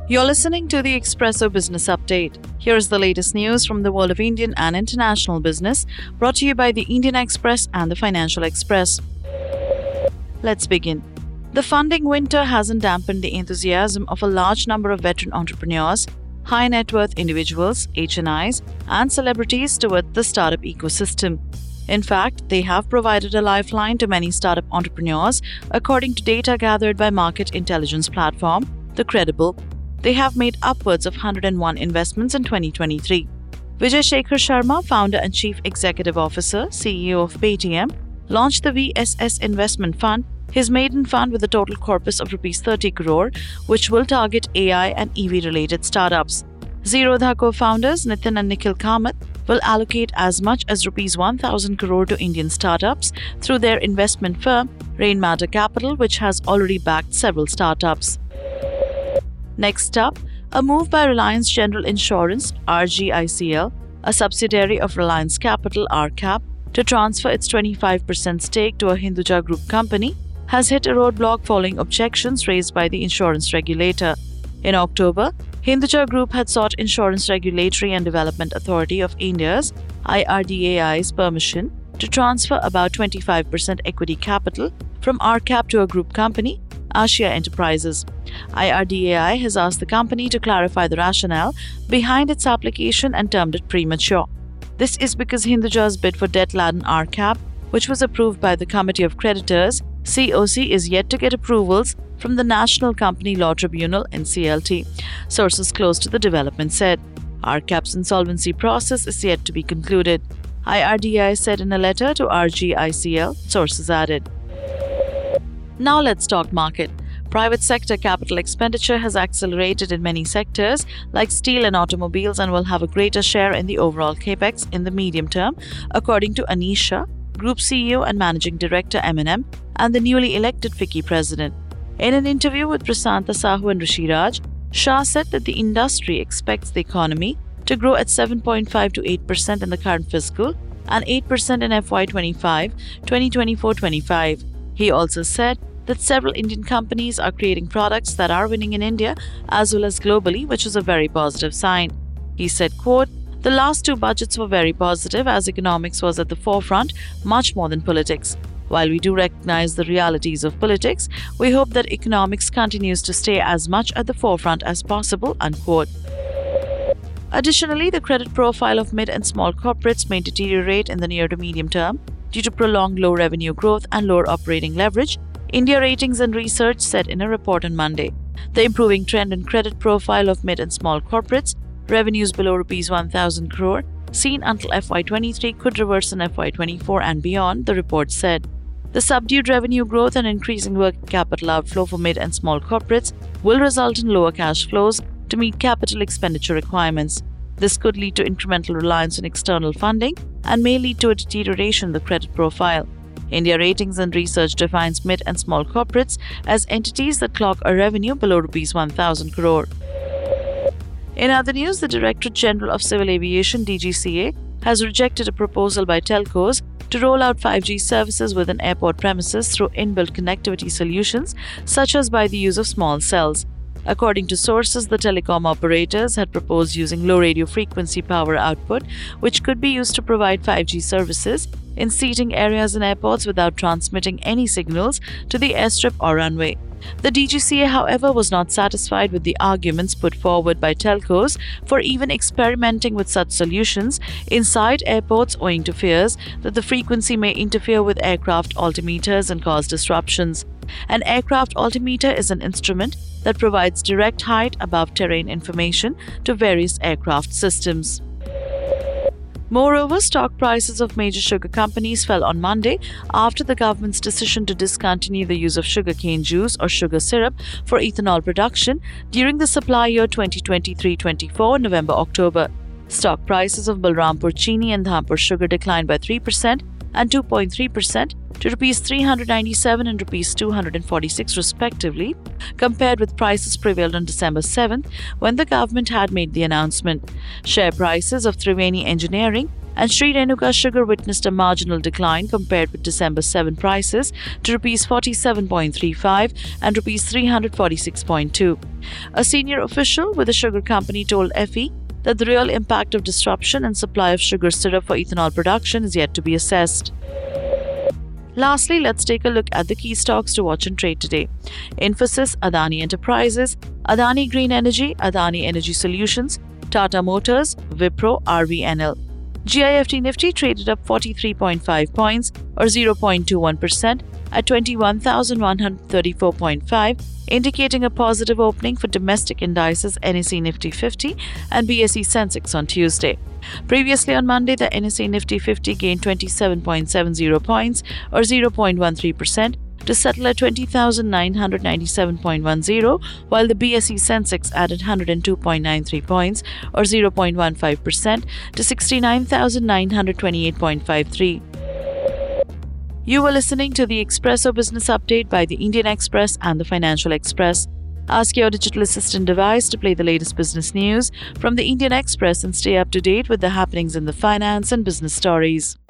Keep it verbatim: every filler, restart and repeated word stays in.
You're listening to the Expresso Business Update. Here's the latest news from the world of Indian and international business, brought to you by the Indian Express and the Financial Express. Let's begin. The funding winter hasn't dampened the enthusiasm of a large number of veteran entrepreneurs, high net worth individuals, H N Is, and celebrities toward the startup ecosystem. In fact, they have provided a lifeline to many startup entrepreneurs, according to data gathered by market intelligence platform The Credible. They have made upwards of one hundred one investments in twenty twenty-three. Vijay Shekhar Sharma, founder and chief executive officer, C E O of Paytm, launched the V S S Investment Fund, his maiden fund with a total corpus of rupees thirty crore, which will target A I and E V-related startups. Zerodha co-founders Nitin and Nikhil Kamath will allocate as much as rupees one thousand crore to Indian startups through their investment firm, Rainmatter Capital, which has already backed several startups. Next up, a move by Reliance General Insurance, R G I C L, a subsidiary of Reliance Capital, R C A P, to transfer its twenty-five percent stake to a Hinduja Group company, has hit a roadblock following objections raised by the insurance regulator. In October, Hinduja Group had sought Insurance Regulatory and Development Authority of India's I R D A I's permission to transfer about twenty-five percent equity capital from R C A P to a group company, Ashia Enterprises. I R D A I has asked the company to clarify the rationale behind its application and termed it premature. This is because Hinduja's bid for debt-laden R C A P, which was approved by the Committee of Creditors, C O C, is yet to get approvals from the National Company Law Tribunal, N C L T. Sources close to the development said. R C A P's insolvency process is yet to be concluded. I R D A I said in a letter to R G I C L, sources added. Now let's talk market. Private sector capital expenditure has accelerated in many sectors like steel and automobiles and will have a greater share in the overall capex in the medium term, according to Anish Shah, Group C E O and Managing Director M and M, and the newly elected FICCI President. In an interview with Prasanta Sahu and Rishi Raj, Shah said that the industry expects the economy to grow at seven point five to eight percent in the current fiscal and eight percent in F Y twenty-five, twenty twenty-four twenty-five. He also said that several Indian companies are creating products that are winning in India as well as globally, which is a very positive sign. He said, quote, "The last two budgets were very positive as economics was at the forefront much more than politics. While we do recognize the realities of politics, we hope that economics continues to stay as much at the forefront as possible," unquote. Additionally, the credit profile of mid and small corporates may deteriorate in the near to medium term due to prolonged low revenue growth and lower operating leverage, India Ratings and Research said in a report on Monday. The improving trend in credit profile of mid and small corporates, revenues below rupees one thousand crore, seen until F Y twenty-three could reverse in F Y twenty-four and beyond, the report said. The subdued revenue growth and increasing working capital outflow for mid and small corporates will result in lower cash flows to meet capital expenditure requirements. This could lead to incremental reliance on external funding and may lead to a deterioration in the credit profile. India Ratings and Research defines mid and small corporates as entities that clock a revenue below rupees one thousand crore. In other news, the Directorate General of Civil Aviation D G C A has rejected a proposal by telcos to roll out five G services within airport premises through inbuilt connectivity solutions, such as by the use of small cells. According to sources, the telecom operators had proposed using low radio frequency power output, which could be used to provide five G services in seating areas in airports without transmitting any signals to the airstrip or runway. The D G C A, however, was not satisfied with the arguments put forward by telcos for even experimenting with such solutions inside airports owing to fears that the frequency may interfere with aircraft altimeters and cause disruptions. An aircraft altimeter is an instrument that provides direct height above terrain information to various aircraft systems. Moreover, stock prices of major sugar companies fell on Monday after the government's decision to discontinue the use of sugarcane juice or sugar syrup for ethanol production during the supply year twenty twenty-three twenty-four, November-October. Stock prices of Balrampur Chini and Dhampur Sugar declined by three percent and two point three percent to rupees three hundred ninety-seven and rupees two hundred forty-six respectively, compared with prices prevailed on December seventh when the government had made the announcement. Share prices of Triveni Engineering And Sri Renuka sugar witnessed a marginal decline compared with December seventh prices to rupees forty-seven point three five and rupees three hundred forty-six point two. A senior official with the sugar company told F E that the real impact of disruption in supply of sugar syrup for ethanol production is yet to be assessed. Lastly, let's take a look at the key stocks to watch and trade today. Infosys, Adani Enterprises, Adani Green Energy, Adani Energy Solutions, Tata Motors, Wipro, R V N L. G I F T Nifty traded up forty-three point five points or zero point two one percent at twenty-one thousand one hundred thirty-four point five, indicating a positive opening for domestic indices N S E Nifty fifty and B S E Sensex on Tuesday. Previously on Monday, the N S E Nifty fifty gained twenty-seven point seven zero points or zero point one three percent to settle at twenty thousand nine hundred ninety-seven point one zero, while the B S E Sensex added one hundred two point nine three points or zero point one five percent to sixty-nine thousand nine hundred twenty-eight point five three. You were listening to the Expresso Business Update by the Indian Express and the Financial Express. Ask your digital assistant device to play the latest business news from the Indian Express and stay up to date with the happenings in the finance and business stories.